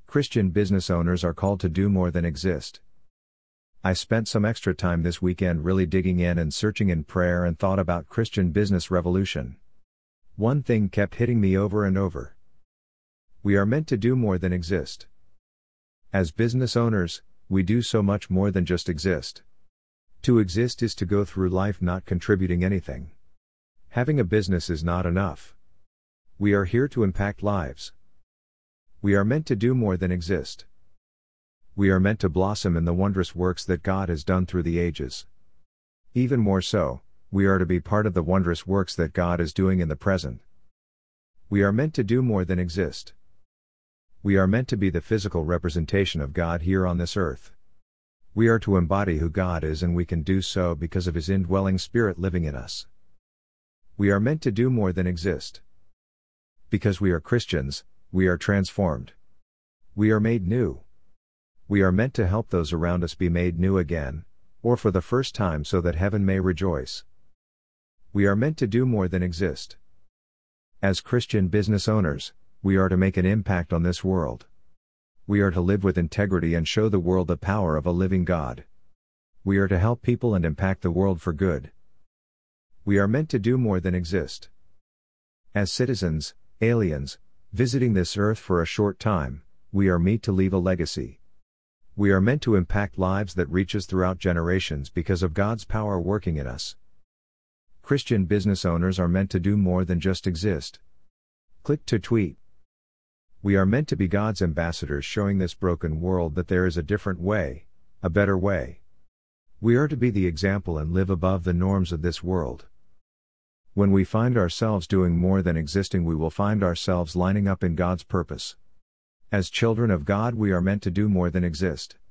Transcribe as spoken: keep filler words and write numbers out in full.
Christian business owners are called to do more than exist. I spent some extra time this weekend really digging in and searching in prayer and thought about Christian business revolution. One thing kept hitting me over and over. We are meant to do more than exist. As business owners, we do so much more than just exist. To exist is to go through life not contributing anything. Having a business is not enough. We are here to impact lives. We are meant to do more than exist. We are meant to blossom in the wondrous works that God has done through the ages. Even more so, we are to be part of the wondrous works that God is doing in the present. We are meant to do more than exist. We are meant to be the physical representation of God here on this earth. We are to embody who God is, and we can do so because of His indwelling Spirit living in us. We are meant to do more than exist. Because we are Christians, we are transformed. We are made new. We are meant to help those around us be made new again, or for the first time, so that heaven may rejoice. We are meant to do more than exist. As Christian business owners, we are to make an impact on this world. We are to live with integrity and show the world the power of a living God. We are to help people and impact the world for good. We are meant to do more than exist. As citizens, aliens, visiting this earth for a short time, we are meant to leave a legacy. We are meant to impact lives that reaches throughout generations because of God's power working in us. Christian business owners are meant to do more than just exist. Click to tweet. We are meant to be God's ambassadors, showing this broken world that there is a different way, a better way. We are to be the example and live above the norms of this world. When we find ourselves doing more than existing, we will find ourselves lining up in God's purpose. As children of God, we are meant to do more than exist.